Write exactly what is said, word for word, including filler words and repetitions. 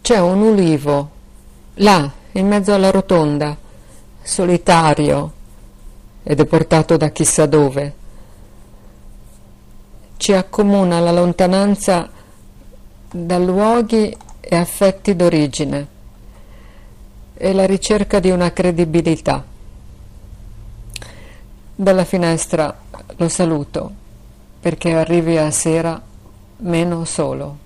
C'è un ulivo, là, in mezzo alla rotonda, solitario ed è portato da chissà dove. Ci accomuna la lontananza da luoghi e affetti d'origine e la ricerca di una credibilità. Dalla finestra lo saluto perché arrivi a sera meno solo.